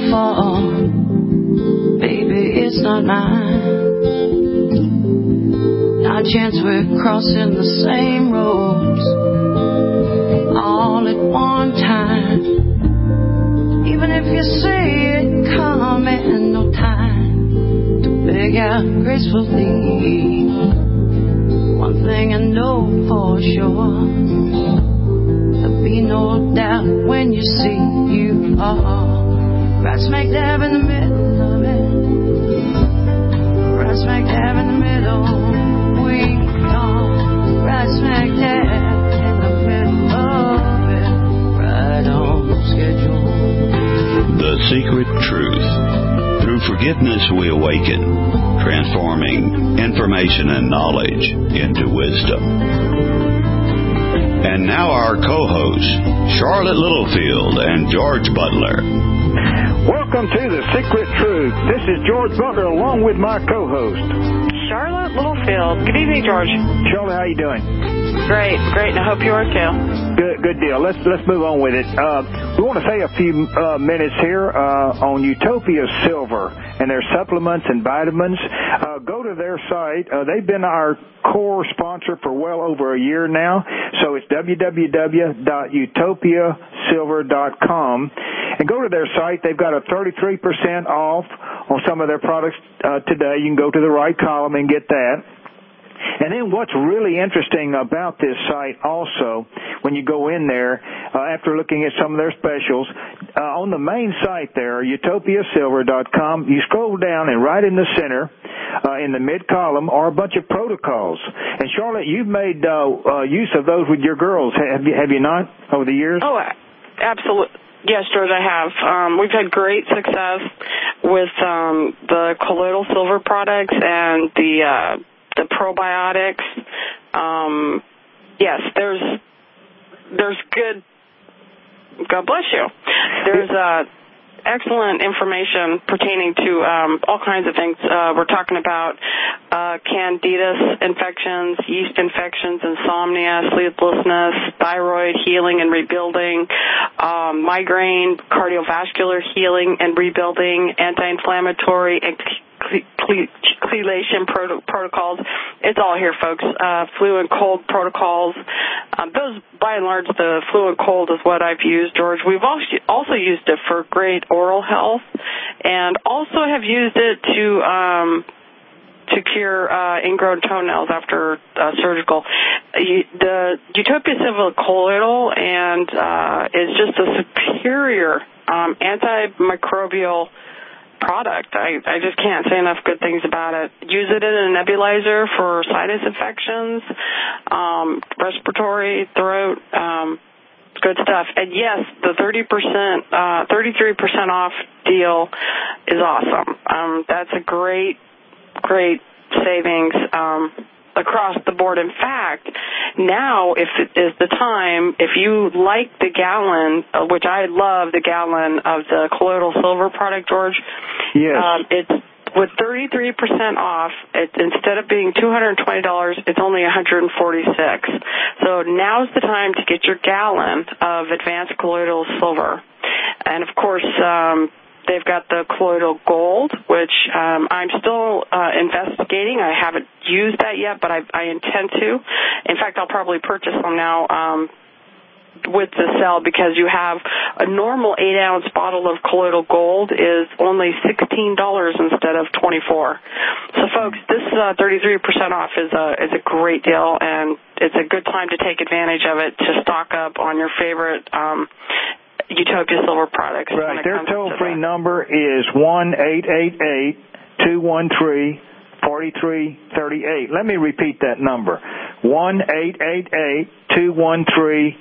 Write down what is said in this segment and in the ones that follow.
fall. Baby, it's not mine. Not a chance we're crossing the same roads all at one time. Even if you see it coming, no time to beg out gracefully. One thing I know for sure, there'll be no doubt when you see you are right smack dab in the middle of it. Right smack dab in the middle. We are right smack dab in the middle of it. Right on schedule. The Secret Truth. Through forgiveness we awaken, transforming information and knowledge into wisdom. And now our co-hosts, Charlotte Littlefield and George Butler. Welcome to The Secret Truth. This is George Butler along with my co-host, Charlotte Littlefield. Good evening, George. Charlotte, how you doing? Great, and I hope you are too. Good deal. Let's move on with it. We want to say a few minutes here on Utopia Silver and their supplements and vitamins. Go to their site. They've been our core sponsor for well over a year now. So it's www.utopiasilver.com. And go to their site. They've got a 33% off on some of their products today. You can go to the right column and get that. And then what's really interesting about this site also, when you go in there, after looking at some of their specials, on the main site there, utopiasilver.com, you scroll down and right in the center, in the mid-column, are a bunch of protocols. And Charlotte, you've made use of those with your girls, have you not, over the years? Oh, absolutely. Yes, George, I have. We've had great success with the colloidal silver products and the probiotics. Yes, there's good. God bless you. There's excellent information pertaining to all kinds of things. We're talking about candida infections, yeast infections, insomnia, sleeplessness, thyroid healing and rebuilding, migraine, cardiovascular healing and rebuilding, anti-inflammatory and chelation protocols. It's all here, folks. Flu and cold protocols. Those, by and large, the flu and cold is what I've used, George. We've also used it for great oral health, and also have used it to cure ingrown toenails after surgical. The Utopia Silver Colloidal and is just a superior antimicrobial product. I just can't say enough good things about it. Use it in a nebulizer for sinus infections, respiratory, throat, good stuff. And yes, the 33% off deal is awesome. That's a great savings across the board. In fact, now if it is the time, if you like the gallon, which I love the gallon of the colloidal silver product, George, yes. It's with 33% off. Instead of being $220, it's only $146. So now's the time to get your gallon of advanced colloidal silver. And of course, they've got the colloidal gold, which I'm still investigating. I haven't used that yet, but I intend to. In fact, I'll probably purchase them now with the sale, because you have a normal 8-ounce bottle of colloidal gold is only $16 instead of $24. So, folks, this 33% off is a great deal, and it's a good time to take advantage of it to stock up on your favorite Utopia Silver products. Right. Their toll-free number is 1-888-213-4338. Let me repeat that number. 1-888-213-4338.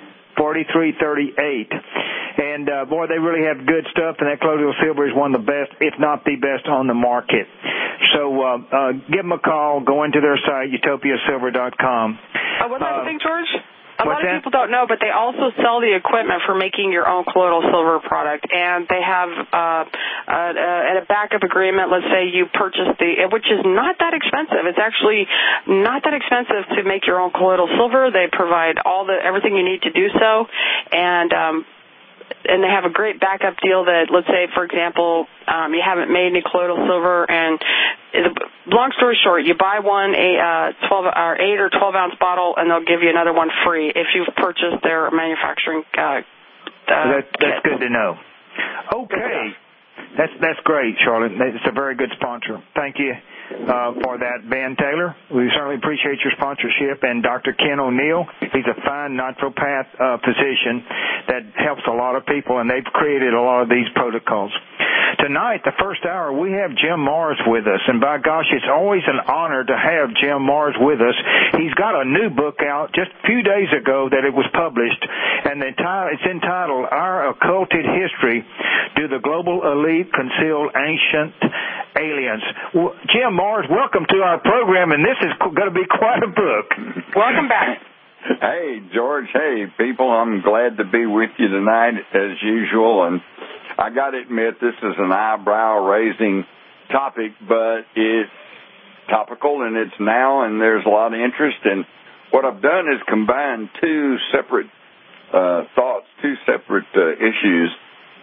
And, boy, they really have good stuff, and that colloidal silver is one of the best, if not the best, on the market. So give them a call. Go into their site, utopiasilver.com. One last thing, George. A lot of people don't know, but they also sell the equipment for making your own colloidal silver product, and they have a backup agreement. Let's say you purchase which is not that expensive. It's actually not that expensive to make your own colloidal silver. They provide everything you need to do so, and and they have a great backup deal that, let's say, for example, you haven't made any colloidal silver, and long story short, you buy one 8 or 12 ounce bottle, and they'll give you another one free if you've purchased their manufacturing. That's good to know. Okay. That's great, Charlotte. It's a very good sponsor. Thank you for that, Ben Taylor. We certainly appreciate your sponsorship. And Dr. Ken O'Neill, he's a fine naturopath physician that helps a lot of people, and they've created a lot of these protocols. Tonight, the first hour, we have Jim Marrs with us, and by gosh, it's always an honor to have Jim Marrs with us. He's got a new book out just a few days ago that it was published, and it's entitled Our Occulted History: Do the Global Elite Conceal Ancient Aliens? Well, Jim Marrs, welcome to our program, and this is going to be quite a book. Welcome back. Hey, George. Hey, people. I'm glad to be with you tonight, as usual. And I got to admit, this is an eyebrow-raising topic, but it's topical, and it's now, and there's a lot of interest. And what I've done is combine two separate thoughts, two separate issues,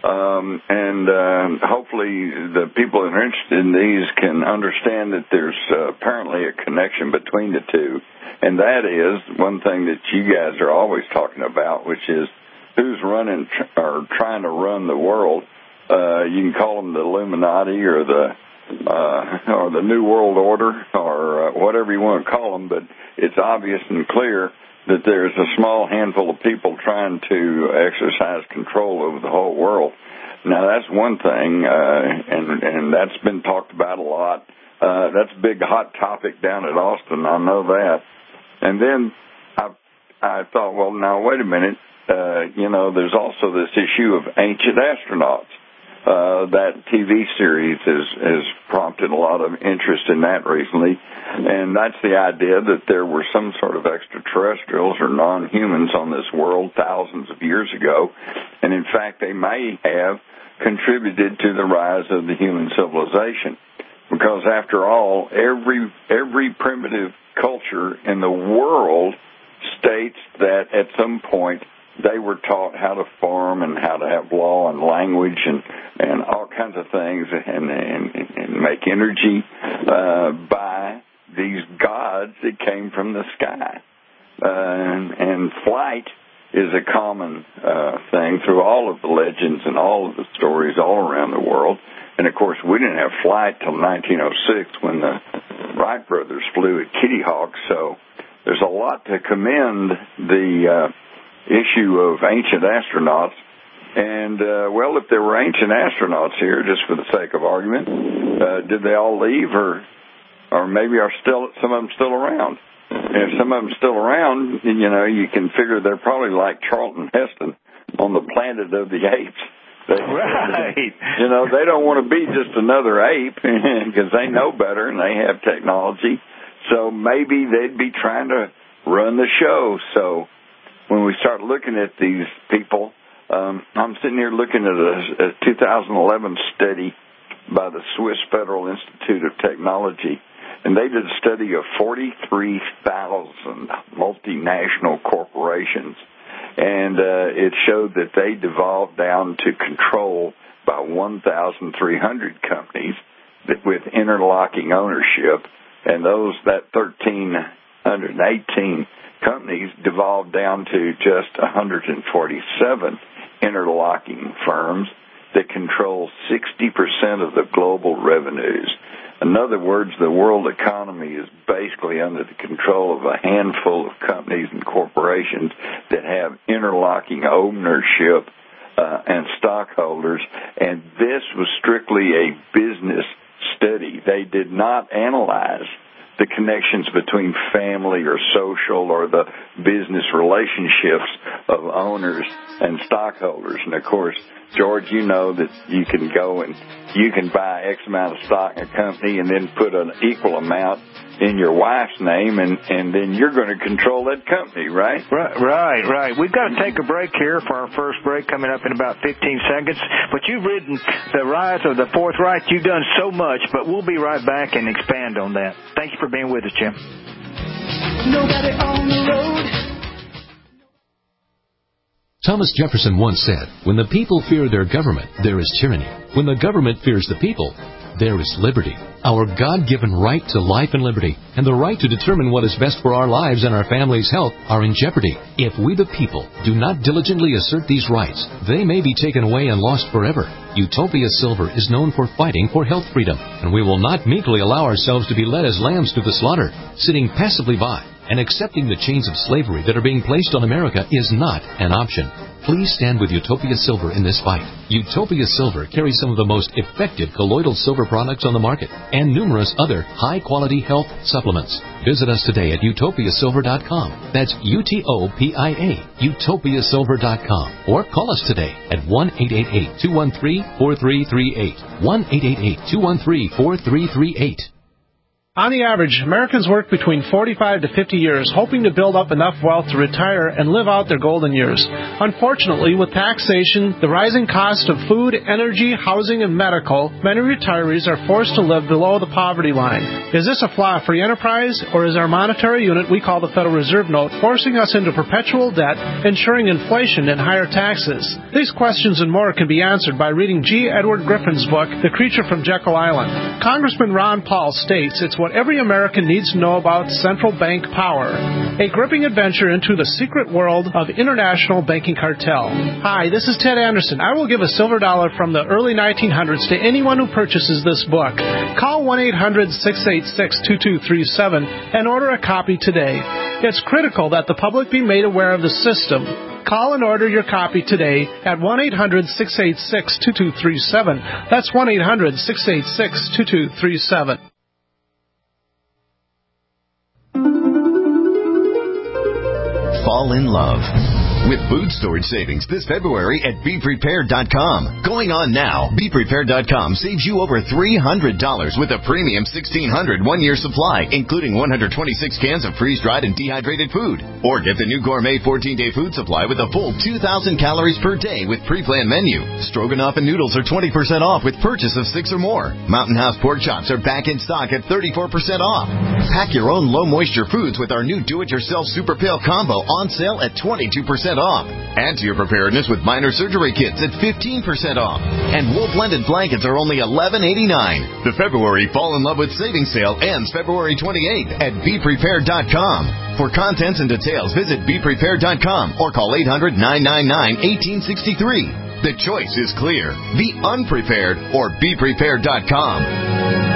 and hopefully the people that are interested in these can understand that there's apparently a connection between the two. And that is one thing that you guys are always talking about, which is who's running or trying to run the world. You can call them the Illuminati or the New World Order or whatever you want to call them, but it's obvious and clear that there's a small handful of people trying to exercise control over the whole world. Now, that's one thing, and that's been talked about a lot. That's a big hot topic down at Austin, I know that. And then I thought, well, now, wait a minute. There's also this issue of ancient astronauts. That TV series has prompted a lot of interest in that recently, and that's the idea that there were some sort of extraterrestrials or non-humans on this world thousands of years ago, and in fact they may have contributed to the rise of the human civilization, because after all, every primitive culture in the world states that at some point they were taught how to farm and how to have law and language and all kinds of things and make energy by these gods that came from the sky. And flight is a common thing through all of the legends and all of the stories all around the world. And, of course, we didn't have flight till 1906 when the Wright brothers flew at Kitty Hawk. So there's a lot to commend the issue of ancient astronauts. And, well, if there were ancient astronauts here, just for the sake of argument, did they all leave or maybe are some of them still around? And if some of them still around, you can figure they're probably like Charlton Heston on the Planet of the Apes. Right. They don't want to be just another ape because they know better and they have technology. So maybe they'd be trying to run the show. So when we start looking at these people, I'm sitting here looking at a 2011 study by the Swiss Federal Institute of Technology, and they did a study of 43,000 multinational corporations, and it showed that they devolved down to control by 1,300 companies with interlocking ownership, and that 1,318 companies devolved down to just 147 interlocking firms that control 60% of the global revenues. In other words, the world economy is basically under the control of a handful of companies and corporations that have interlocking ownership and stockholders, and this was strictly a business study. They did not analyze the connections between family or social or the business relationships of owners and stockholders. And, of course, George, you know that you can go and you can buy X amount of stock in a company and then put an equal amount in your wife's name, and then you're going to control that company, right? Right. We've got to take a break here for our first break coming up in about 15 seconds. But you've ridden the rise of the Fourth Reich. You've done so much, but we'll be right back and expand on that. Thank you for being with us, Jim. Nobody on the road. Thomas Jefferson once said, "When the people fear their government, there is tyranny. When the government fears the people, there is liberty." Our God-given right to life and liberty and the right to determine what is best for our lives and our family's health are in jeopardy. If we the people do not diligently assert these rights, they may be taken away and lost forever. Utopia Silver is known for fighting for health freedom, and we will not meekly allow ourselves to be led as lambs to the slaughter, sitting passively by and accepting the chains of slavery that are being placed on America is not an option. Please stand with Utopia Silver in this fight. Utopia Silver carries some of the most effective colloidal silver products on the market and numerous other high-quality health supplements. Visit us today at utopiasilver.com. That's UTOPIA, utopiasilver.com. Or call us today at 1-888-213-4338. 1-888-213-4338. On the average, Americans work between 45 to 50 years, hoping to build up enough wealth to retire and live out their golden years. Unfortunately, with taxation, the rising cost of food, energy, housing, and medical, many retirees are forced to live below the poverty line. Is this a flaw free enterprise, or is our monetary unit we call the Federal Reserve Note forcing us into perpetual debt, ensuring inflation and higher taxes? These questions and more can be answered by reading G. Edward Griffin's book, The Creature from Jekyll Island. Congressman Ron Paul states it's what every American needs to know about central bank power. A gripping adventure into the secret world of international banking cartel. Hi, this is Ted Anderson. I will give a silver dollar from the early 1900s to anyone who purchases this book. Call 1-800-686-2237 and order a copy today. It's critical that the public be made aware of the system. Call and order your copy today at 1-800-686-2237. That's 1-800-686-2237. Fall in love with food storage savings this February at BePrepared.com. Going on now, BePrepared.com saves you over $300 with a premium 1,600 one-year supply, including 126 cans of freeze-dried and dehydrated food. Or get the new gourmet 14-day food supply with a full 2,000 calories per day with pre-planned menu. Stroganoff and noodles are 20% off with purchase of 6 or more. Mountain House pork chops are back in stock at 34% off. Pack your own low-moisture foods with our new do-it-yourself Super Pail Combo on sale at 22% off. Add to your preparedness with minor surgery kits at 15% off. And wool blended blankets are only $11.89. The February Fall in Love with Savings Sale ends February 28th at BePrepared.com. For contents and details, visit BePrepared.com or call 800-999-1863. The choice is clear. Be unprepared or BePrepared.com.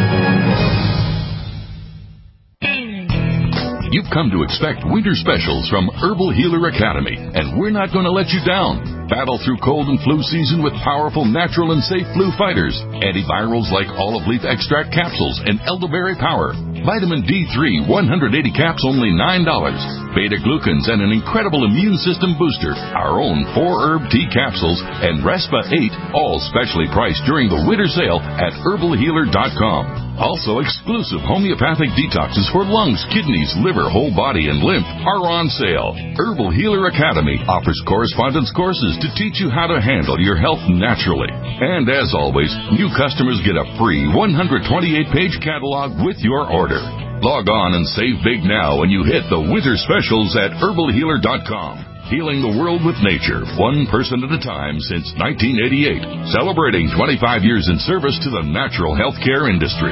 You've come to expect winter specials from Herbal Healer Academy, and we're not going to let you down. Battle through cold and flu season with powerful, natural, and safe flu fighters. Antivirals like olive leaf extract capsules and elderberry power. Vitamin D3, 180 caps, only $9. Beta-glucans and an incredible immune system booster. Our own 4-herb tea capsules and Respa 8, all specially priced during the winter sale at herbalhealer.com. Also, exclusive homeopathic detoxes for lungs, kidneys, liver, whole body, and lymph are on sale. Herbal Healer Academy offers correspondence courses to teach you how to handle your health naturally. And as always, new customers get a free 128-page catalog with your order. Log on and save big now when you hit the winter specials at herbalhealer.com. Healing the world with nature, one person at a time since 1988. Celebrating 25 years in service to the natural healthcare industry.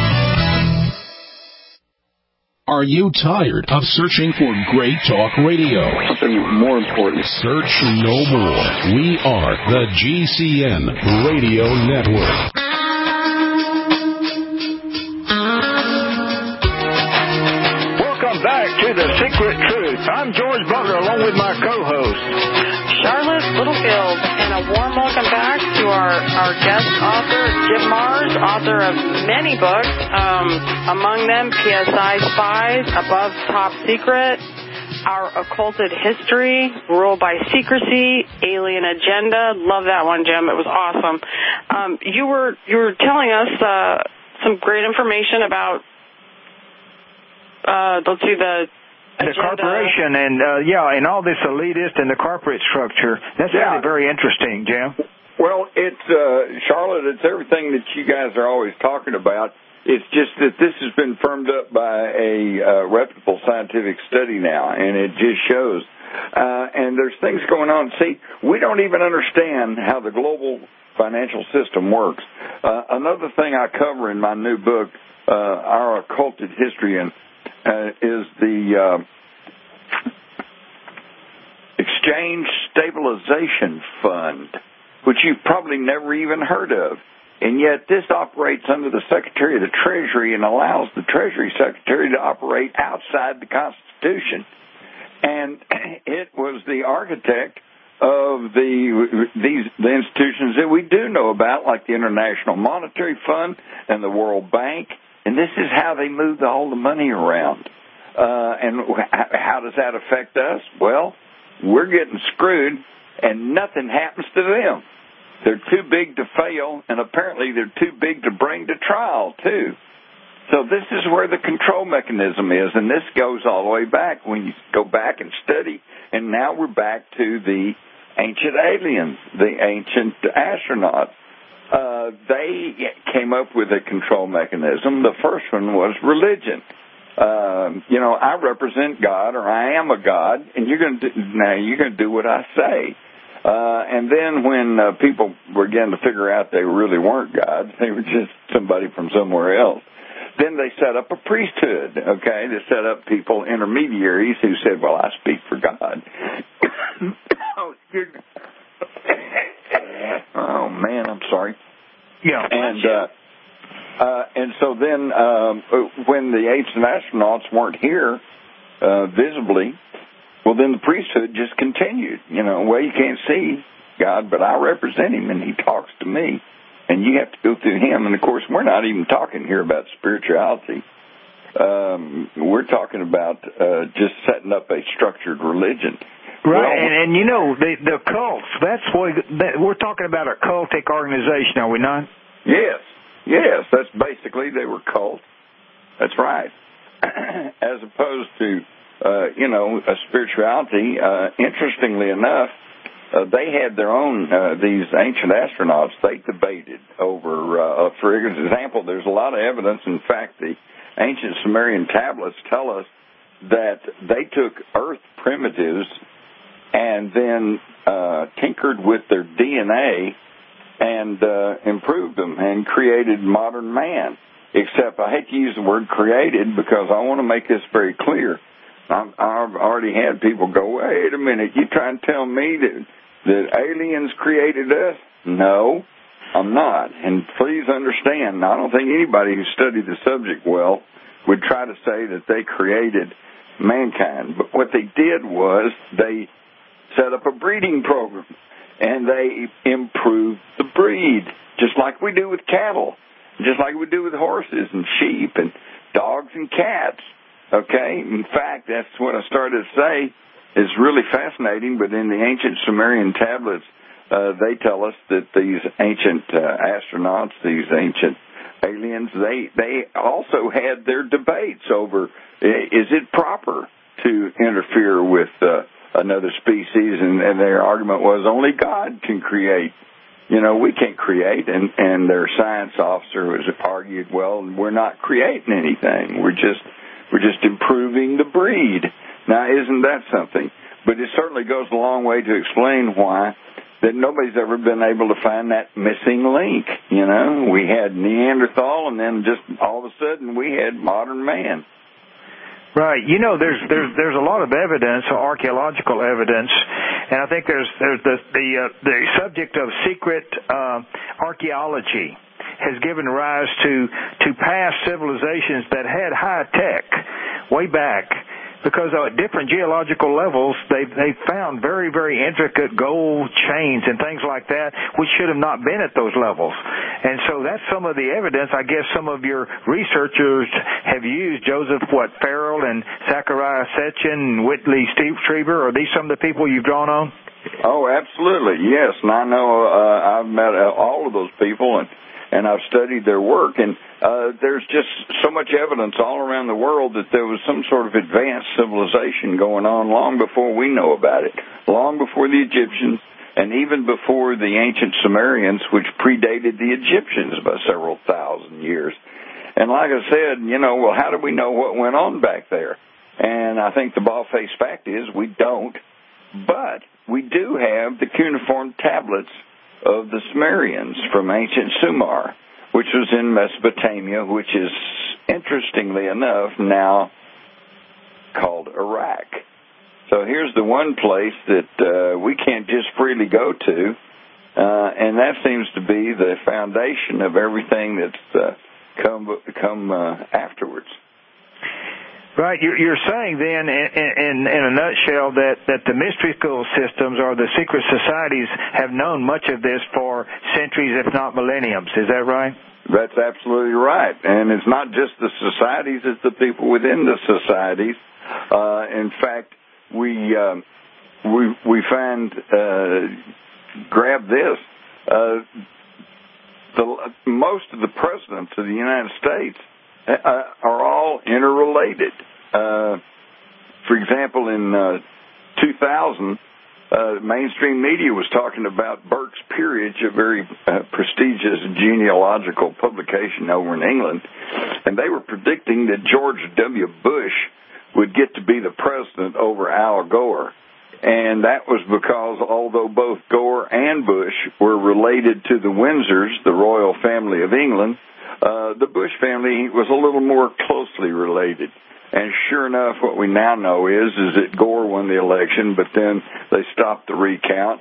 Are you tired of searching for great talk radio? Something more important. Search no more. We are the GCN Radio Network. Back to The Secret Truth. I'm George Butler along with my co-host, Charlotte Littlefield, and a warm welcome back to our guest author, Jim Marrs, author of many books, among them PSI Spies, Above Top Secret, Our Occulted History, Ruled by Secrecy, Alien Agenda. Love that one, Jim. It was awesome. You were telling us some great information about let's see, the corporation and and all this elitist and the corporate structure. That's really very interesting, Jim. Well, it's Charlotte. It's everything that you guys are always talking about. It's just that this has been firmed up by a reputable scientific study now, and it just shows And there's things going on. See, we don't even understand how the global financial system works. Another thing I cover in my new book, Our Occulted History, is the Exchange Stabilization Fund, which you've probably never even heard of. And yet this operates under the Secretary of the Treasury and allows the Treasury Secretary to operate outside the Constitution. And it was the architect of the institutions that we do know about, like the International Monetary Fund and the World Bank. And this is how they move all the money around. And how does that affect us? Well, we're getting screwed, and nothing happens to them. They're too big to fail, and apparently they're too big to bring to trial, too. So this is where the control mechanism is, and this goes all the way back when you go back and study. And now we're back to the ancient aliens, the ancient astronauts. They came up with a control mechanism. The first one was religion. I represent God, or I am a God, and you're going to do what I say. And then when people began to figure out they really weren't gods, they were just somebody from somewhere else, then they set up a priesthood, okay? They set up people, intermediaries, who said, well, I speak for God. Oh, excuse me. Oh, man, I'm sorry. Yeah. And so then when the ancient astronauts weren't here visibly, well, then the priesthood just continued. Well, you can't see God, but I represent him, and he talks to me, and you have to go through him. And, of course, we're not even talking here about spirituality. We're talking about just setting up a structured religion. Right, and the cults, we're talking about a cultic organization, are we not? Yes, that's basically, they were cults. That's right. As opposed to, a spirituality. Interestingly enough, they had their own, these ancient astronauts, they debated over, for example, there's a lot of evidence. In fact, the ancient Sumerian tablets tell us that they took Earth primitives and then tinkered with their DNA and improved them and created modern man. Except I hate to use the word created because I want to make this very clear. I've already had people go, wait a minute, you trying to tell me that aliens created us? No, I'm not. And please understand, I don't think anybody who studied the subject well would try to say that they created mankind. But what they did was they set up a breeding program, and they improved the breed, just like we do with cattle, just like we do with horses and sheep and dogs and cats. Okay? In fact, that's what I started to say is really fascinating, but in the ancient Sumerian tablets, they tell us that these ancient astronauts, these ancient aliens, they also had their debates over, is it proper to interfere with another species, and their argument was only God can create. We can't create, and their science officer was argued, well, we're not creating anything. We're just improving the breed. Now, isn't that something? But it certainly goes a long way to explain why that nobody's ever been able to find that missing link. We had Neanderthal, and then just all of a sudden we had modern man. Right. There's a lot of evidence, archaeological evidence, and I think there's the subject of secret archaeology has given rise to past civilizations that had high tech way back, because at different geological levels they found very, very intricate gold chains and things like that, which should have not been at those levels. And so that's some of the evidence I guess some of your researchers have used. Joseph Farrell and Zachariah Sitchin and Whitley Strieber, are these some of the people you've drawn on? Oh, absolutely, yes. And I know I've met all of those people, and I've studied their work, and there's just so much evidence all around the world that there was some sort of advanced civilization going on long before we know about it, long before the Egyptians, and even before the ancient Sumerians, which predated the Egyptians by several thousand years. And like I said, well, how do we know what went on back there? And I think the bald-faced fact is we don't. But we do have the cuneiform tablets of the Sumerians from ancient Sumer, which was in Mesopotamia, which is, interestingly enough, now called Iraq. So here's the one place that we can't just freely go to, and that seems to be the foundation of everything that's come afterwards. Right. You're saying then, in a nutshell, that the mystery school systems or the secret societies have known much of this for centuries, if not millenniums. Is that right? That's absolutely right. And it's not just the societies, it's the people within the societies. In fact, we find, grab this, most of the presidents of the United States are all interrelated. For example, in 2000, mainstream media was talking about Burke's Peerage, a very prestigious genealogical publication over in England, and they were predicting that George W. Bush would get to be the president over Al Gore. And that was because although both Gore and Bush were related to the Windsors, the royal family of England, the Bush family was a little more closely related. And sure enough, what we now know is that Gore won the election, but then they stopped the recount.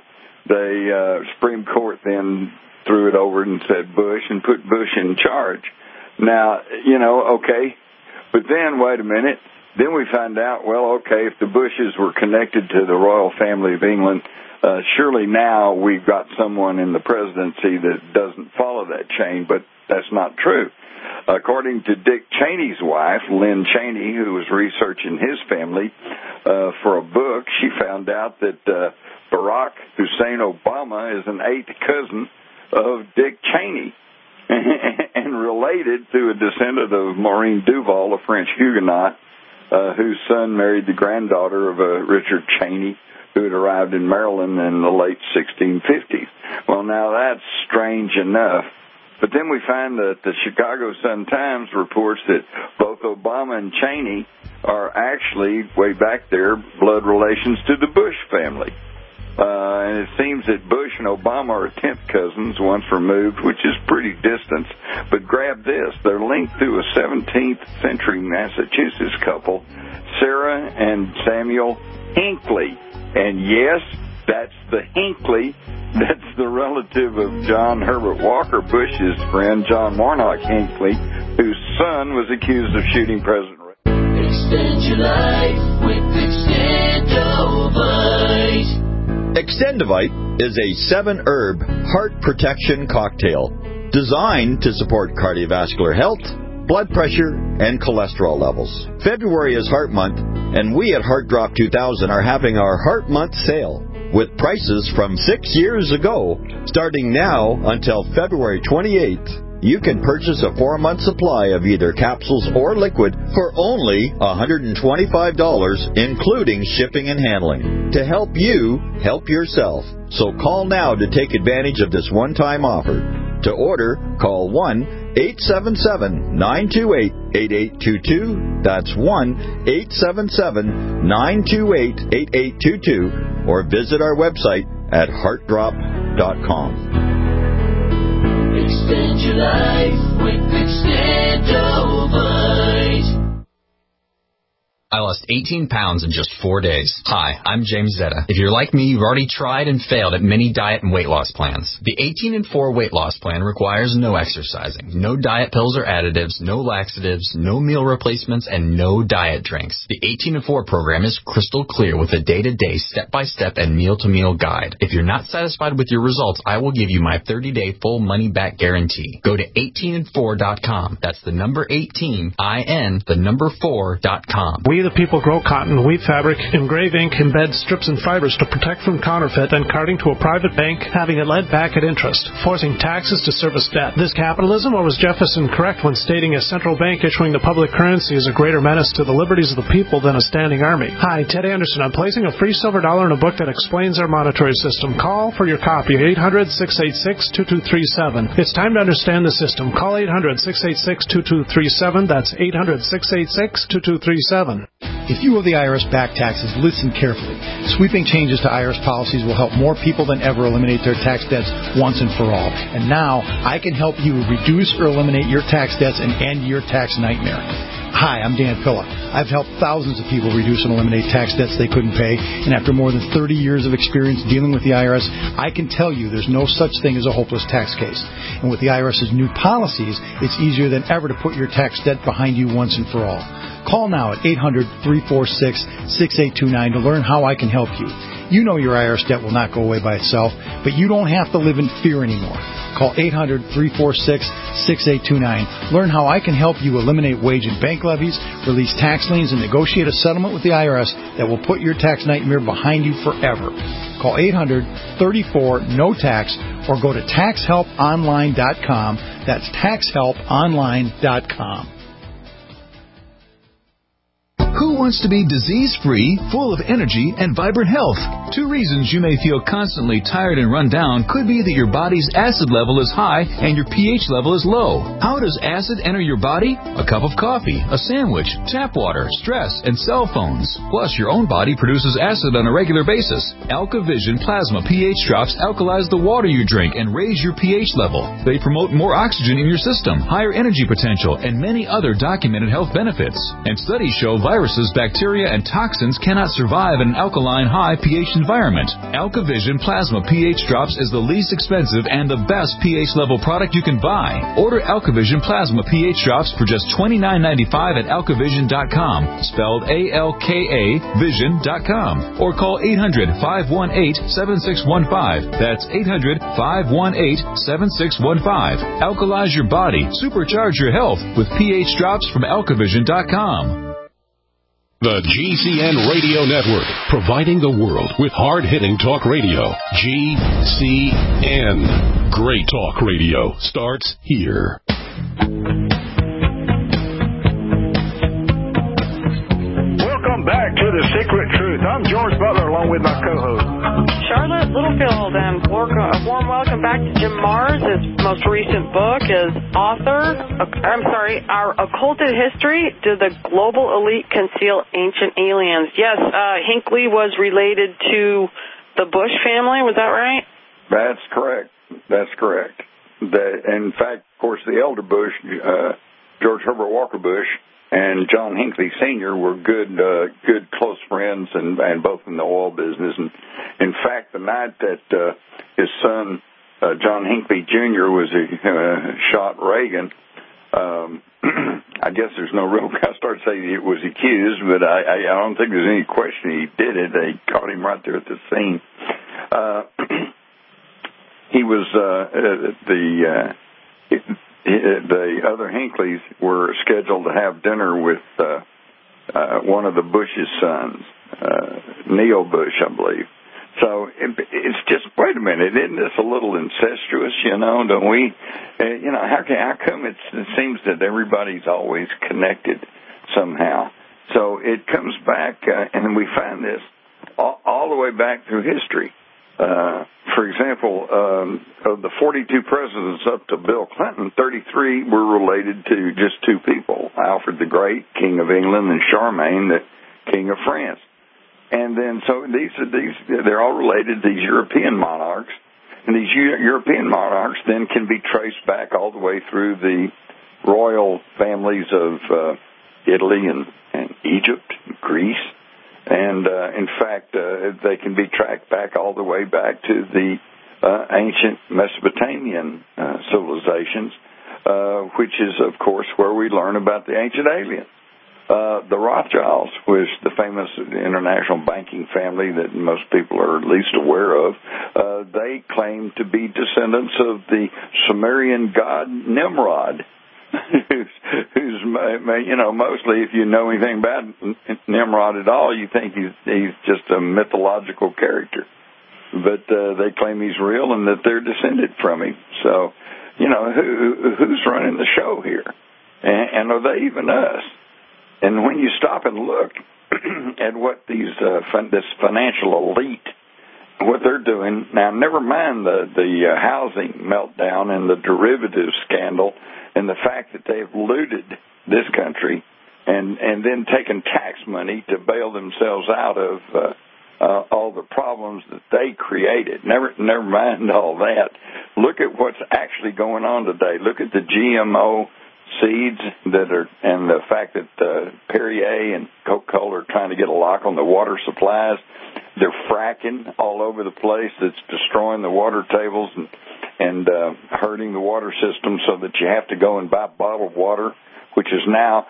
The Supreme Court then threw it over and said Bush and put Bush in charge. Now, okay, but then, wait a minute, then we find out, well, okay, if the Bushes were connected to the royal family of England, surely now we've got someone in the presidency that doesn't follow that chain, but that's not true. According to Dick Cheney's wife, Lynn Cheney, who was researching his family for a book, she found out that Barack Hussein Obama is an eighth cousin of Dick Cheney and related to a descendant of Maureen Duval, a French Huguenot, whose son married the granddaughter of Richard Cheney, who had arrived in Maryland in the late 1650s. Well, now that's strange enough. But then we find that the Chicago Sun-Times reports that both Obama and Cheney are actually, way back there, blood relations to the Bush family. And it seems that Bush and Obama are 10th cousins, once removed, which is pretty distant. But grab this, they're linked to a 17th century Massachusetts couple, Sarah and Samuel Hinckley. And yes, that's the Hinckley. That's the relative of John Herbert Walker Bush's friend, John Warnock Hinckley, whose son was accused of shooting President Reagan. Extend your life with Extendovite. Extendovite is a 7-herb heart protection cocktail designed to support cardiovascular health, blood pressure, and cholesterol levels. February is Heart Month, and we at Heart Drop 2000 are having our Heart Month sale with prices from 6 years ago, starting now until February 28th. You can purchase a 4-month supply of either capsules or liquid for only $125, including shipping and handling, to help you help yourself. So call now to take advantage of this one-time offer. To order, call 1-877-928-8822. That's 1-877-928-8822. Or visit our website at heartdrop.com. Extend your life with Extendovite. I lost 18 pounds in just 4 days. Hi, I'm James Zetta. If you're like me, you've already tried and failed at many diet and weight loss plans. The 18 and 4 weight loss plan requires no exercising, no diet pills or additives, no laxatives, no meal replacements, and no diet drinks. The 18 and 4 program is crystal clear with a day-to-day, step-by-step, and meal-to-meal guide. If you're not satisfied with your results, I will give you my 30-day full money-back guarantee. Go to 18and4.com. That's the number 18, I-N, the number 4.com. We the people grow cotton, weave fabric, engrave ink, embed strips and fibers to protect from counterfeit and carting to a private bank, having it led back at interest, forcing taxes to service debt. This capitalism, or was Jefferson correct when stating a central bank issuing the public currency is a greater menace to the liberties of the people than a standing army? Hi, Ted Anderson. I'm placing a free silver dollar in a book that explains our monetary system. Call for your copy, 800-686-2237. It's time to understand the system. Call 800-686-2237. That's 800-686-2237. If you owe the IRS back taxes, listen carefully. Sweeping changes to IRS policies will help more people than ever eliminate their tax debts once and for all. And now, I can help you reduce or eliminate your tax debts and end your tax nightmare. Hi, I'm Dan Pilla. I've helped thousands of people reduce and eliminate tax debts they couldn't pay, and after more than 30 years of experience dealing with the IRS, I can tell you there's no such thing as a hopeless tax case. And with the IRS's new policies, it's easier than ever to put your tax debt behind you once and for all. Call now at 800-346-6829 to learn how I can help you. You know your IRS debt will not go away by itself, but you don't have to live in fear anymore. Call 800-346-6829. Learn how I can help you eliminate wage and bank levies, release tax liens, and negotiate a settlement with the IRS that will put your tax nightmare behind you forever. Call 800-34-NO-TAX or go to taxhelponline.com. That's taxhelponline.com. Who wants to be disease-free, full of energy, and vibrant health? 2 reasons you may feel constantly tired and run down could be that your body's acid level is high and your pH level is low. How does acid enter your body? A cup of coffee, a sandwich, tap water, stress, and cell phones. Plus, your own body produces acid on a regular basis. AlkaVision Plasma pH drops alkalize the water you drink and raise your pH level. They promote more oxygen in your system, higher energy potential, and many other documented health benefits. And studies show viruses, bacteria, and toxins cannot survive in an alkaline high pH environment. AlkaVision Plasma pH Drops is the least expensive and the best pH level product you can buy. Order AlkaVision Plasma pH Drops for just $29.95 at alkavision.com, spelled A-L-K-A vision.com, or call 800-518-7615. That's 800-518-7615. Alkalize your body, supercharge your health with pH Drops from alkavision.com. The GCN Radio Network, providing the world with hard-hitting talk radio. GCN. Great talk radio starts here. Welcome back to The Secret Truth. I'm George Butler along with my co-host, Charlotte Littlefield, and a warm welcome back to Jim Marrs. His most recent book is Our Occulted History, Did the Global Elite Conceal Ancient Aliens? Yes, Hinckley was related to the Bush family, was that right? That's correct. In fact, of course, the elder Bush, George Herbert Walker Bush, and John Hinckley Sr. were good close friends, and both in the oil business. And in fact, the night that his son John Hinckley Jr. shot Reagan, I guess there's no real. I started saying it was accused, but I don't think there's any question he did it. They caught him right there at the scene. He was the other Hinckleys were scheduled to have dinner with one of the Bush's sons, Neil Bush, I believe. So it's just, wait a minute, isn't this a little incestuous, don't we? How come it seems that everybody's always connected somehow? So it comes back, and we find this all the way back through history. For example, of the 42 presidents up to Bill Clinton, 33 were related to just 2 people, Alfred the Great, King of England, and Charlemagne, the King of France. And then, so they're all related, these European monarchs. And these European monarchs then can be traced back all the way through the royal families of Italy and Egypt, Greece. And, in fact, they can be tracked back all the way back to the ancient Mesopotamian civilizations, which is, of course, where we learn about the ancient aliens. The Rothschilds was the famous international banking family that most people are at least aware of. They claim to be descendants of the Sumerian god Nimrod, who's mostly, if you know anything about Nimrod at all, you think he's just a mythological character. But they claim he's real and that they're descended from him. So, who's running the show here? And are they even us? And when you stop and look at what this financial elite, what they're doing now, never mind the housing meltdown and the derivative scandal and the fact that they've looted this country and then taking tax money to bail themselves out of all the problems that they created. Never mind all that. Look at what's actually going on today. Look at the GMO seeds that are, and the fact that Perrier and Coca-Cola are trying to get a lock on the water supplies. They're fracking all over the place. It's destroying the water tables and hurting the water system, so that you have to go and buy bottled water, which is now,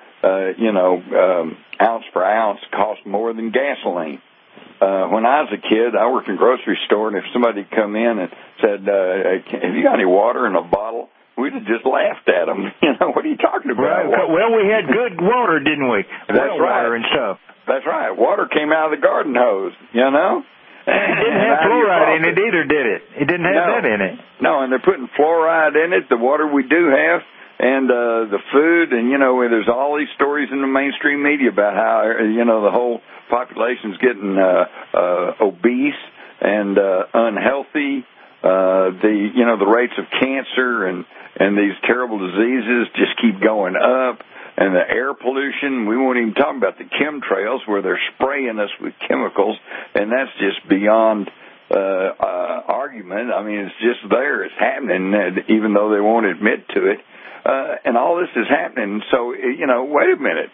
ounce for ounce costs more than gasoline. When I was a kid, I worked in a grocery store, and if somebody come in and said, have you got any water in a bottle? We'd have just laughed at them. What are you talking about? Right. Well, we had good water, didn't we? That's right. Water and stuff. That's right. Water came out of the garden hose, It didn't have fluoride in it either, did it? It didn't have that in it. No, and they're putting fluoride in it, the water we do have, and the food, and, there's all these stories in the mainstream media about how, the whole population's getting obese and unhealthy. The rates of cancer and these terrible diseases just keep going up. And the air pollution, we won't even talk about the chemtrails where they're spraying us with chemicals, and that's just beyond argument. I mean, it's just there. It's happening, even though they won't admit to it. And all this is happening. So, wait a minute.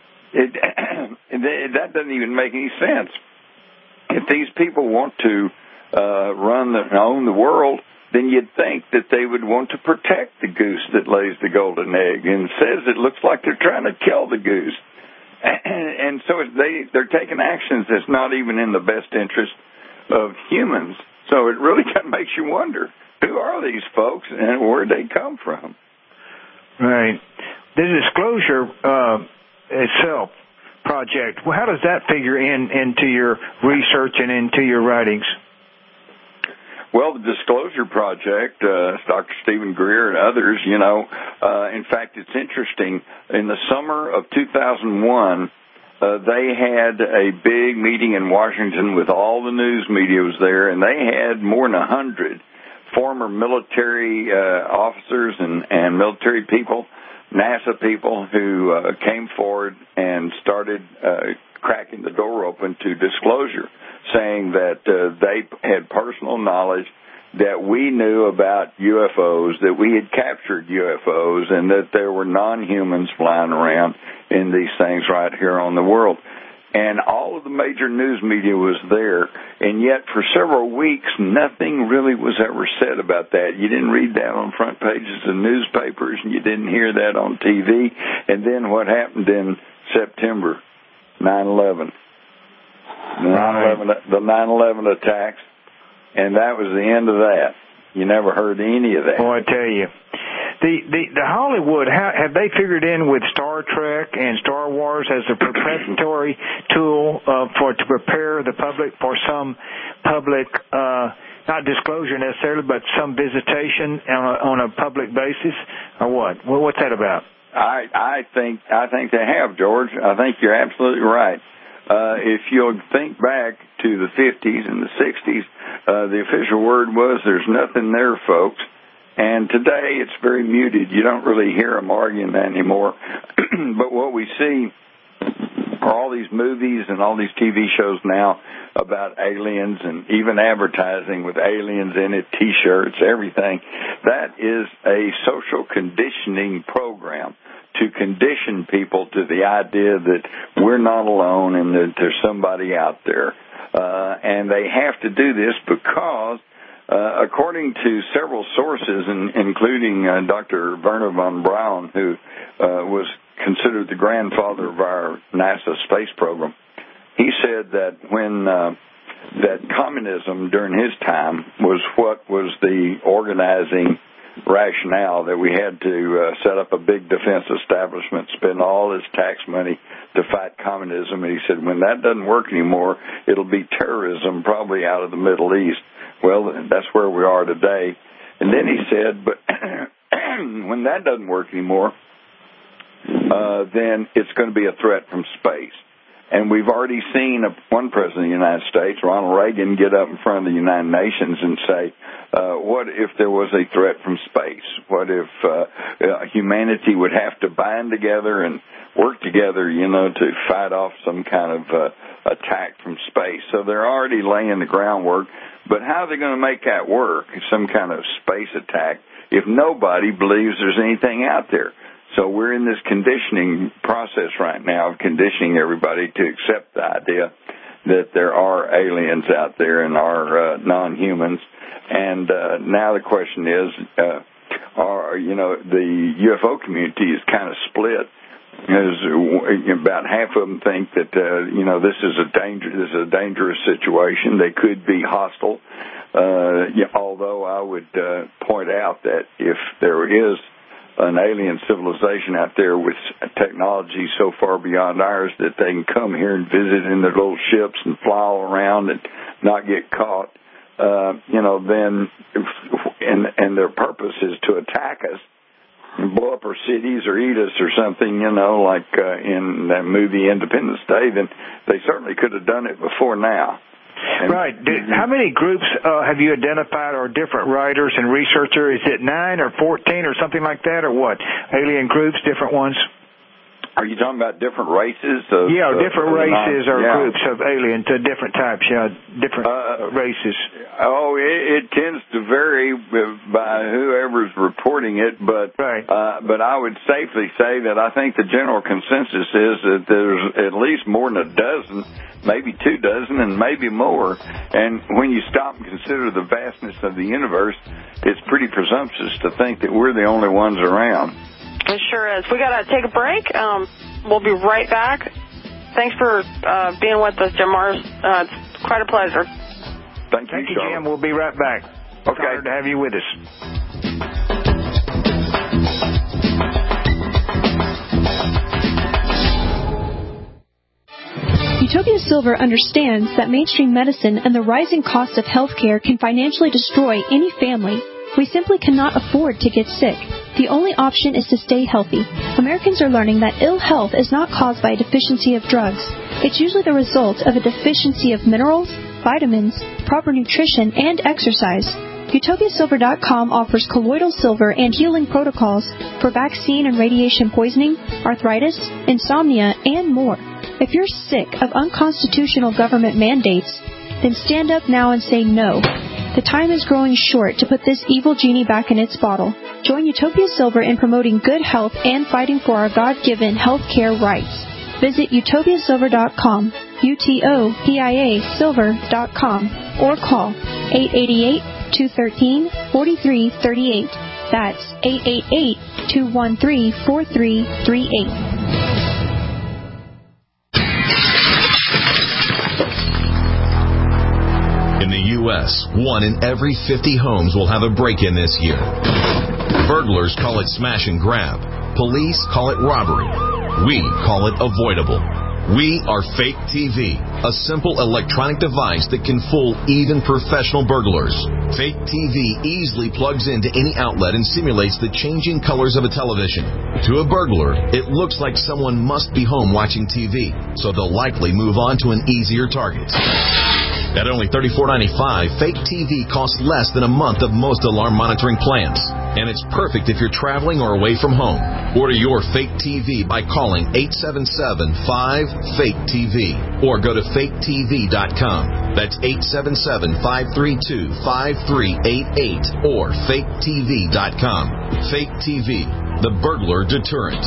That doesn't even make any sense. If these people want to own the world, then you'd think that they would want to protect the goose that lays the golden egg. And says it looks like they're trying to kill the goose. And so they're taking actions that's not even in the best interest of humans. So it really kind of makes you wonder, who are these folks and where did they come from? Right. The disclosure itself project, well, how does that figure into your research and into your writings? Well, the Disclosure Project, Dr. Stephen Greer and others, in fact, it's interesting. In the summer of 2001, they had a big meeting in Washington with all the news media was there, and they had more than 100 former military officers and military people, NASA people, who came forward and started cracking the door open to disclosure, saying that they had personal knowledge, that we knew about UFOs, that we had captured UFOs, and that there were non-humans flying around in these things right here on the world. And all of the major news media was there, and yet for several weeks, nothing really was ever said about that. You didn't read that on front pages of newspapers, and you didn't hear that on TV. And then what happened in September? 9/11. The 9/11 attacks, and that was the end of that. You never heard any of that. Oh, I tell you. The Hollywood, have they figured in with Star Trek and Star Wars as a preparatory tool to prepare the public for some public, not disclosure necessarily, but some visitation on a public basis, or what? Well, what's that about? I think they have, George. I think you're absolutely right. If you'll think back to the 50s and the 60s, the official word was there's nothing there, folks. And today it's very muted. You don't really hear them arguing that anymore. But what we see are all these movies and all these TV shows now about aliens, and even advertising with aliens in it, T-shirts, everything. That is a social conditioning program to condition people to the idea that we're not alone and that there's somebody out there. And they have to do this because, according to several sources, including Dr. Wernher von Braun, who was considered the grandfather of our NASA space program, he said that when that communism during his time was what was the organizing rationale, that we had to set up a big defense establishment, spend all this tax money to fight communism. And he said, when that doesn't work anymore, it'll be terrorism, probably out of the Middle East. Well, that's where we are today. And then he said, but when that doesn't work anymore, then it's going to be a threat from space. And we've already seen one president of the United States, Ronald Reagan, get up in front of the United Nations and say, what if there was a threat from space? What if humanity would have to bind together and work together, to fight off some kind of attack from space. So they're already laying the groundwork. But how are they going to make that work, some kind of space attack, if nobody believes there's anything out there? So we're in this conditioning process right now of conditioning everybody to accept the idea that there are aliens out there and are non-humans. And now the question is, the UFO community is kind of split. About half of them think that this is a dangerous situation. They could be hostile. Although I would point out that if there is an alien civilization out there with technology so far beyond ours that they can come here and visit in their little ships and fly all around and not get caught, then and their purpose is to attack us and blow up our cities or eat us or something, like in that movie Independence Day, then they certainly could have done it before now. Right. How many groups have you identified, or different writers and researchers? Is it 9 or 14 or something like that, or what? Alien groups, different ones? Are you talking about different races? Different races or groups of aliens, different types, different races. Oh, it tends to vary by whoever's reporting it, but I would safely say that I think the general consensus is that there's at least more than a dozen, maybe 2 dozen, and maybe more. And when you stop and consider the vastness of the universe, it's pretty presumptuous to think that we're the only ones around. It sure is. We got to take a break. We'll be right back. Thanks for being with us, Jim Marrs. It's quite a pleasure. Thank you, Jim. We'll be right back. Okay. Honored to have you with us. Utopia Silver understands that mainstream medicine and the rising cost of healthcare can financially destroy any family. We simply cannot afford to get sick. The only option is to stay healthy. Americans are learning that ill health is not caused by a deficiency of drugs. It's usually the result of a deficiency of minerals, vitamins, proper nutrition, and exercise. UtopiaSilver.com offers colloidal silver and healing protocols for vaccine and radiation poisoning, arthritis, insomnia, and more. If you're sick of unconstitutional government mandates, then stand up now and say no. The time is growing short to put this evil genie back in its bottle. Join Utopia Silver in promoting good health and fighting for our God-given health care rights. Visit UtopiaSilver.com, UTOPIA Silver.com, or call 888-213-4338. That's 888-213-4338. In the U.S., 1 in every 50 homes will have a break-in this year. Burglars call it smash and grab. Police call it robbery. We call it avoidable. We are Fake TV, a simple electronic device that can fool even professional burglars. Fake TV easily plugs into any outlet and simulates the changing colors of a television. To a burglar, it looks like someone must be home watching TV, so they'll likely move on to an easier target. At only $34.95, Fake TV costs less than a month of most alarm monitoring plans. And it's perfect if you're traveling or away from home. Order your Fake TV by calling 877-5-FAKE-TV or go to faketv.com. That's 877-532-5388 or faketv.com. Fake TV, the burglar deterrent.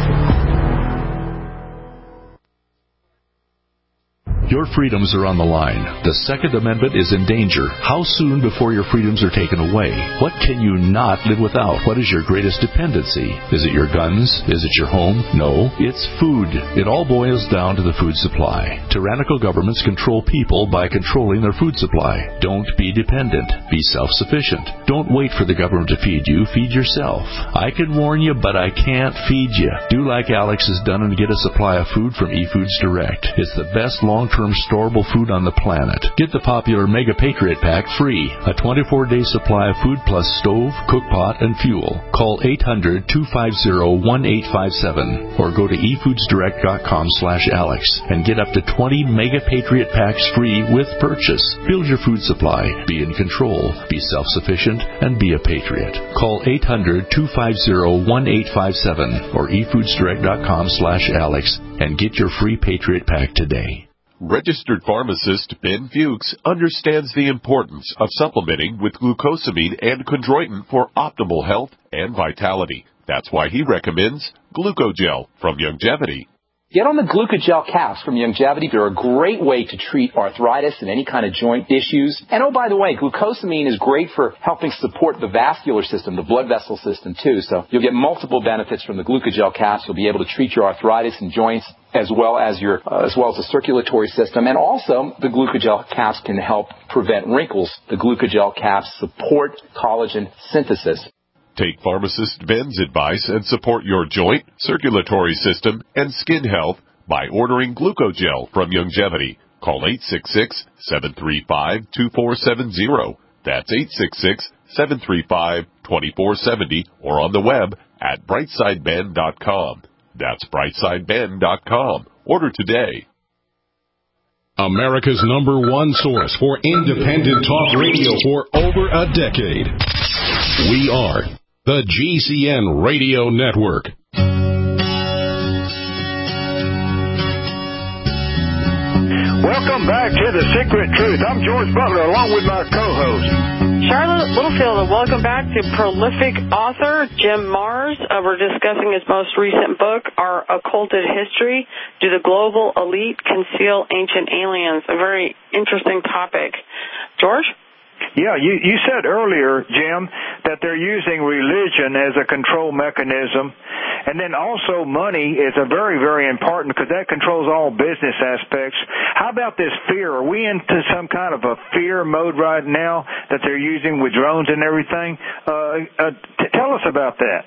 Your freedoms are on the line. The Second Amendment is in danger. How soon before your freedoms are taken away? What can you not live without? What is your greatest dependency? Is it your guns? Is it your home? No, it's food. It all boils down to the food supply. Tyrannical governments control people by controlling their food supply. Don't be dependent. Be self-sufficient. Don't wait for the government to feed you. Feed yourself. I can warn you, but I can't feed you. Do like Alex has done and get a supply of food from eFoods Direct. It's the best long-term long-term storable food on the planet. Get the popular Mega Patriot Pack free, a 24-day supply of food plus stove, cookpot, and fuel. Call 800-250-1857 or go to efoodsdirect.com/Alex and get up to 20 Mega Patriot Packs free with purchase. Build your food supply, be in control, be self-sufficient, and be a patriot. Call 800-250-1857 or efoodsdirect.com/Alex and get your free Patriot Pack today. Registered pharmacist Ben Fuchs understands the importance of supplementing with glucosamine and chondroitin for optimal health and vitality. That's why he recommends Glucogel from Youngevity. Get on the Glucogel caps from Youngevity. They're a great way to treat arthritis and any kind of joint issues. And oh, by the way, glucosamine is great for helping support the vascular system, the blood vessel system too. So you'll get multiple benefits from the Glucogel caps. You'll be able to treat your arthritis and joints as well as the circulatory system. And also, the Glucogel caps can help prevent wrinkles. The Glucogel caps support collagen synthesis. Take pharmacist Ben's advice and support your joint, circulatory system, and skin health by ordering Glucogel from Youngevity. Call 866-735-2470. That's 866-735-2470 or on the web at brightsideben.com. That's brightsideben.com. Order today. America's #1 source for independent talk radio for over a decade. We are the GCN Radio Network. Welcome back to The Secret Truth. I'm George Butler along with my co-host, Charlotte Littlefield, and welcome back to prolific author Jim Marrs. We're discussing his most recent book, Our Occulted History, Do the Global Elite Conceal Ancient Aliens? A very interesting topic. George? Yeah, you said earlier, Jim, that they're using religion as a control mechanism. And then also money is a very, very important because that controls all business aspects. How about this fear? Are we into some kind of a fear mode right now that they're using with drones and everything? Tell us about that.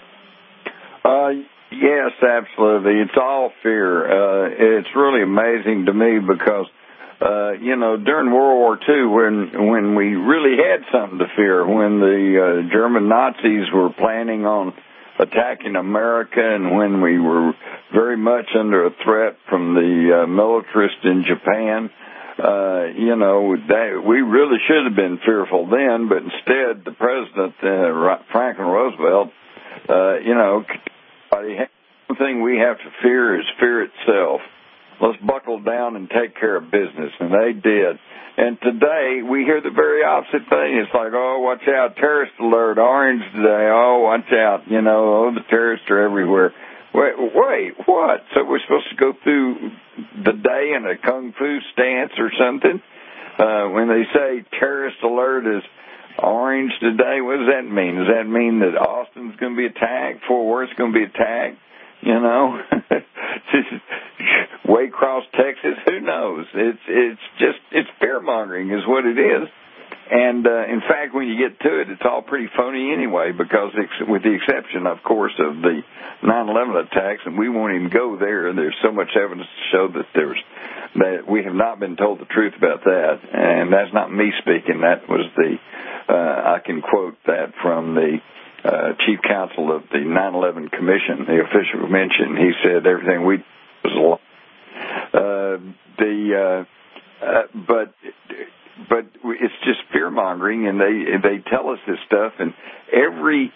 Yes, absolutely. It's all fear. It's really amazing to me because during World War II, when we really had something to fear, when the German Nazis were planning on attacking America, and when we were very much under a threat from the militarists in Japan, we really should have been fearful then, but instead the President, Franklin Roosevelt, one thing we have to fear is fear itself. Let's buckle down and take care of business. And they did. And today, we hear the very opposite thing. It's like, oh, watch out, terrorist alert, orange today. Oh, watch out, the terrorists are everywhere. Wait, what? So we're supposed to go through the day in a kung fu stance or something? When they say terrorist alert is orange today, what does that mean? Does that mean that Austin's going to be attacked? Fort Worth's going to be attacked? Waycross, Texas, who knows? It's fear-mongering is what it is. And, in fact, when you get to it, it's all pretty phony anyway, because with the exception, of course, of the 9/11 attacks, and we won't even go there. There's so much evidence to show that we have not been told the truth about that. And that's not me speaking. That was I can quote that from the chief counsel of the 9/11 Commission, the official convention. He said everything we was a lie. But it's just fear mongering, and they tell us this stuff. And every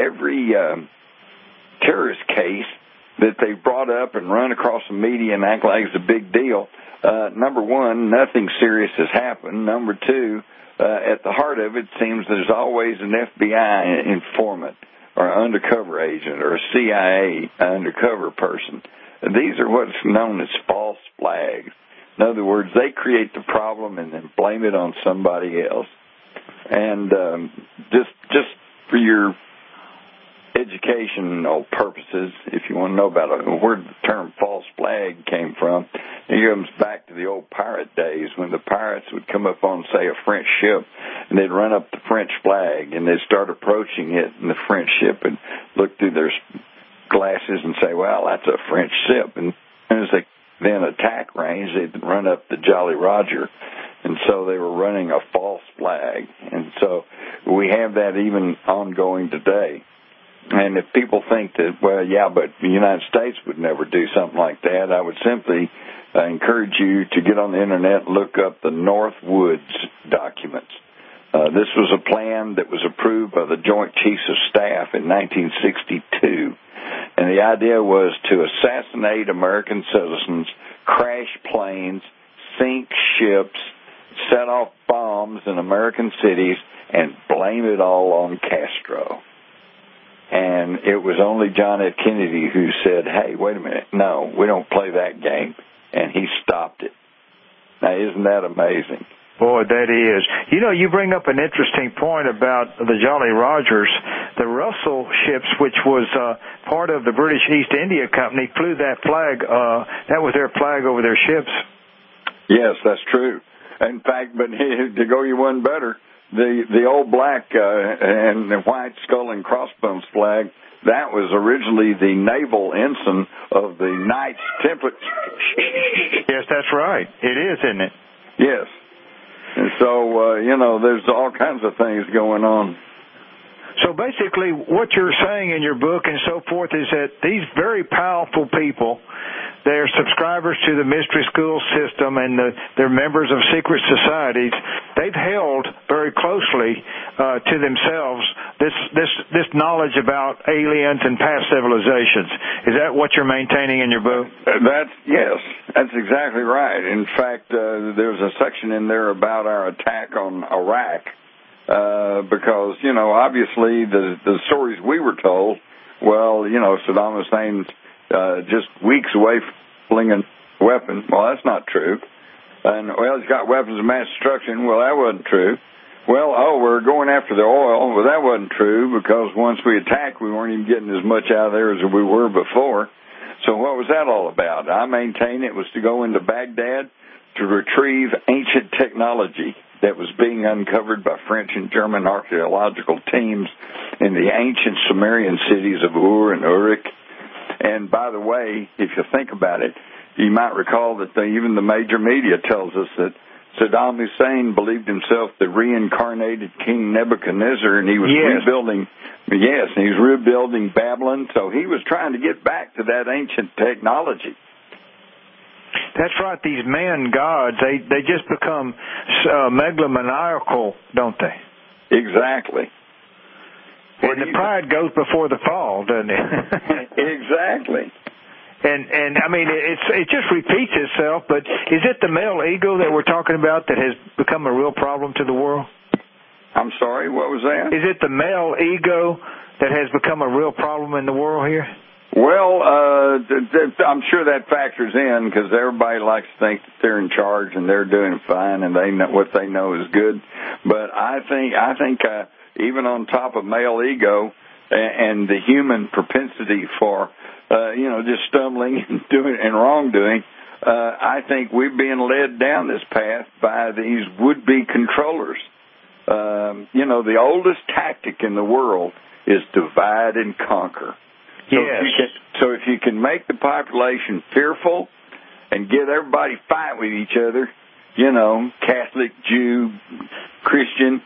terrorist case that they brought up and run across the media and act like it's a big deal. Number one, nothing serious has happened. Number two, at the heart of it seems there's always an FBI informant or an undercover agent or a CIA undercover person. These are what's known as false flags. In other words, they create the problem and then blame it on somebody else. And just for your educational purposes, if you want to know about where the term false flag came from, it comes back to the old pirate days when the pirates would come up on, say, a French ship, and they'd run up the French flag, and they'd start approaching it in the French ship and look through their glasses and say, well, that's a French ship. And as they then attack range. They'd run up the Jolly Roger, and so they were running a false flag. And so we have that even ongoing today. And if people think that, well, yeah, but the United States would never do something like that, I would simply encourage you to get on the Internet and look up the Northwoods documents. This was a plan that was approved by the Joint Chiefs of Staff in 1962. And the idea was to assassinate American citizens, crash planes, sink ships, set off bombs in American cities, and blame it all on Castro. And it was only John F. Kennedy who said, hey, wait a minute, no, we don't play that game. And he stopped it. Now, isn't that amazing? Boy, that is. You know, you bring up an interesting point about the Jolly Rogers. The Russell ships, which was part of the British East India Company, flew that flag. That was their flag over their ships. Yes, that's true. In fact, but to go you one better, the old black and the white skull and crossbones flag, that was originally the naval ensign of the Knights Templar. Yes, that's right. It is, isn't it? Yes. And so, there's all kinds of things going on. So basically what you're saying in your book and so forth is that these very powerful people, they're subscribers to the mystery school system and they're members of secret societies, they've held very closely to themselves this knowledge about aliens and past civilizations. Is that what you're maintaining in your book? Yes, that's exactly right. In fact, there's a section in there about our attack on Iraq. Because, obviously the stories we were told, Saddam Hussein's just weeks away from flinging a weapon. Well, that's not true. And, he's got weapons of mass destruction. Well, that wasn't true. Well, we're going after the oil. Well, that wasn't true because once we attacked, we weren't even getting as much out of there as we were before. So what was that all about? I maintain it was to go into Baghdad to retrieve ancient technology that was being uncovered by French and German archaeological teams in the ancient Sumerian cities of Ur and Uruk. And by the way, if you think about it, you might recall that even the major media tells us that Saddam Hussein believed himself the reincarnated King Nebuchadnezzar, and he was rebuilding Babylon. So he was trying to get back to that ancient technology. That's right. These man gods, they just become megalomaniacal, don't they? Exactly. And the pride goes before the fall, doesn't it? Exactly. And I mean, it just repeats itself. But is it the male ego that we're talking about that has become a real problem to the world? I'm sorry, what was that? Is it the male ego that has become a real problem in the world here? Well, I'm sure that factors in because everybody likes to think that they're in charge and they're doing fine and they know what they know is good. But I think even on top of male ego and the human propensity for just stumbling and doing and wrongdoing, I think we're being led down this path by these would-be controllers. The oldest tactic in the world is divide and conquer. So if you can make the population fearful and get everybody fight with each other, Catholic, Jew, Christian,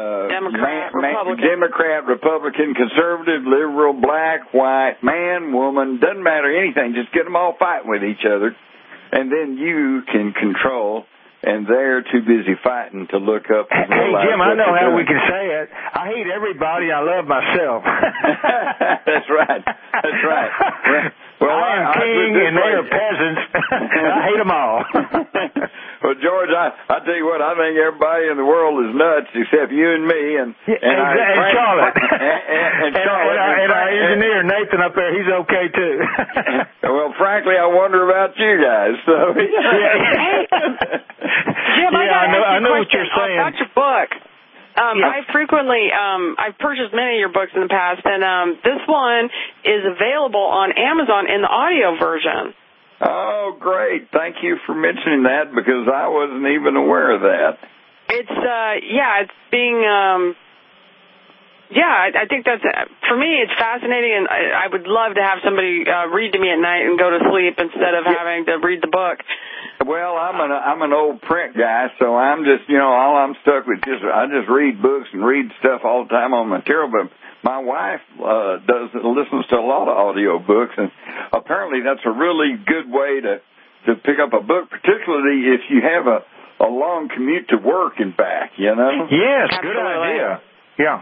Democrat, Republican, conservative, liberal, black, white, man, woman, doesn't matter anything. Just get them all fighting with each other, and then you can control. And they're too busy fighting to look up. Hey, Jim, I know how we can say it. I hate everybody. I love myself. That's right. That's right. Well, I am king and they are peasants. I hate them all. Well, George, I tell you what, I think everybody in the world is nuts except you and me and Charlotte. and our engineer, Nathan, up there, he's okay, too. Well, frankly, I wonder about you guys. So. Jim, I know what you're saying. About your book. I frequently, I've purchased many of your books in the past, and this one is available on Amazon in the audio version. Oh, great. Thank you for mentioning that because I wasn't even aware of that. It's, it's being I think that's, for me, it's fascinating, and I would love to have somebody read to me at night and go to sleep instead of having to read the book. Well, I'm an old print guy, so I'm just, all I'm stuck with I just read books and read stuff all the time on material, but my wife listens to a lot of audio books, and apparently that's a really good way to pick up a book, particularly if you have a long commute to work and back, Yes, Absolutely. Good idea. Yeah.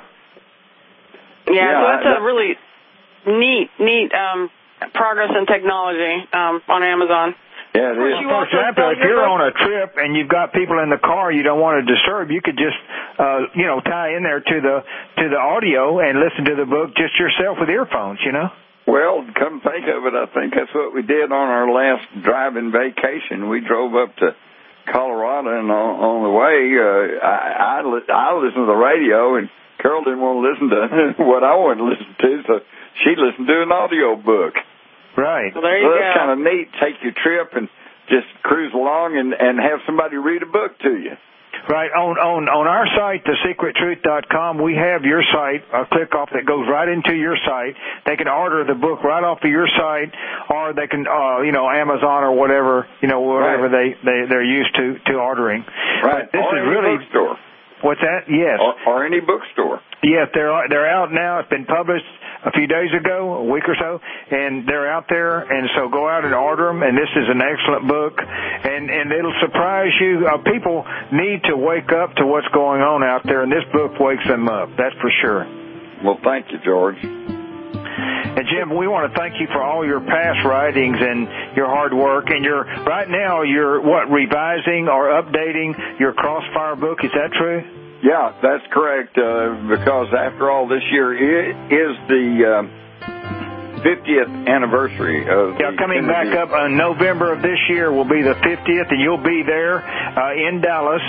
Yeah, so that's a really neat progress in technology on Amazon. Yeah, it is. For example, if you're on a trip and you've got people in the car you don't want to disturb, you could just, tie in there to the audio and listen to the book just yourself with earphones, Well, come think of it, I think that's what we did on our last driving vacation. We drove up to Colorado, and on the way, I listened to the radio, and Carol didn't want to listen to what I wanted to listen to, so she listened to an audio book. Right. Well, there you go. That's kind of neat. Take your trip and just cruise along and have somebody read a book to you. Right. On our site, thesecrettruth.com, we have your site, a click off that goes right into your site. They can order the book right off of your site, or they can, Amazon or whatever, whatever they're used to ordering. Right. But this or is any really bookstore. What's that? Yes. Or any bookstore. Yes, they're out now. It's been published a few days ago, a week or so, and they're out there, and so go out and order them, and this is an excellent book, and it'll surprise you. People need to wake up to what's going on out there, and this book wakes them up, that's for sure. Well, thank you, George. And Jim, we want to thank you for all your past writings and your hard work, and right now you're revising or updating your Crossfire book, is that true? Yeah, that's correct, because after all, this year is the 50th anniversary of coming back up in November of this year will be the 50th, and you'll be there in Dallas,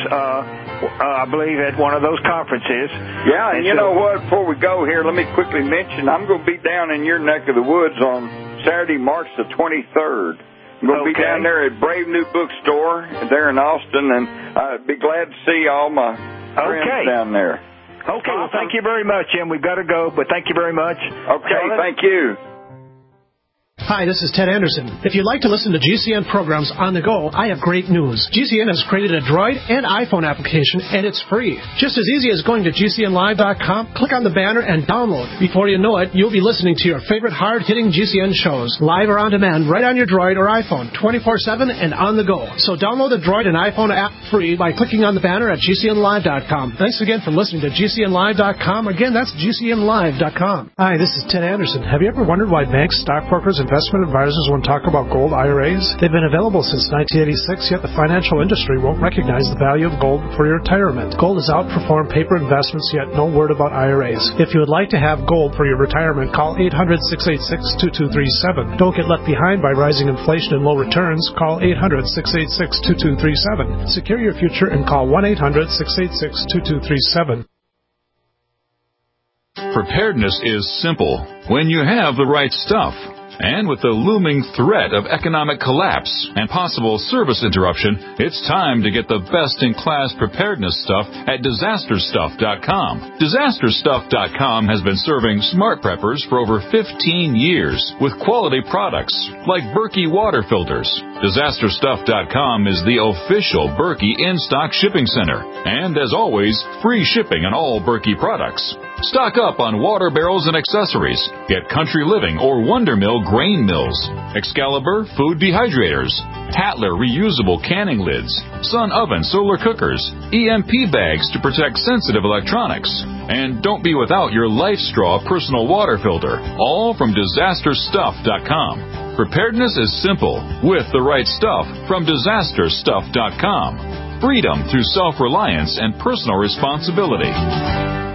I believe, at one of those conferences. Yeah, and you know what? Before we go here, let me quickly mention, I'm going to be down in your neck of the woods on Saturday, March the 23rd. I'm going to be down there at Brave New Bookstore there in Austin, and I'd be glad to see all my friends down there. Okay, well, thank you very much, Jim. We've got to go, but thank you very much. Okay, Charlotte? Thank you. Hi, this is Ted Anderson. If you'd like to listen to GCN programs on the go, I have great news. GCN has created a Droid and iPhone application, and it's free. Just as easy as going to GCNlive.com, click on the banner, and download. Before you know it, you'll be listening to your favorite hard-hitting GCN shows, live or on demand, right on your Droid or iPhone, 24/7 and on the go. So download the Droid and iPhone app free by clicking on the banner at GCNlive.com. Thanks again for listening to GCNlive.com. Again, that's GCNlive.com. Hi, this is Ted Anderson. Have you ever wondered why banks, stockbrokers, investment advisors won't talk about gold IRAs? They've been available since 1986, yet the financial industry won't recognize the value of gold for your retirement. Gold has outperformed paper investments, yet no word about IRAs. If you would like to have gold for your retirement, call 800-686-2237. Don't get left behind by rising inflation and low returns. Call 800-686-2237. Secure your future and call 1-800-686-2237. Preparedness is simple when you have the right stuff. And with the looming threat of economic collapse and possible service interruption, it's time to get the best-in-class preparedness stuff at DisasterStuff.com. DisasterStuff.com has been serving smart preppers for over 15 years with quality products like Berkey water filters. DisasterStuff.com is the official Berkey in-stock shipping center. And as always, free shipping on all Berkey products. Stock up on water barrels and accessories. Get Country Living or Wonder Mill grain mills, Excalibur food dehydrators, Tatler reusable canning lids, Sun oven solar cookers, EMP bags to protect sensitive electronics. And don't be without your Life Straw personal water filter, all from DisasterStuff.com. Preparedness is simple with the right stuff from DisasterStuff.com. Freedom through self-reliance and personal responsibility.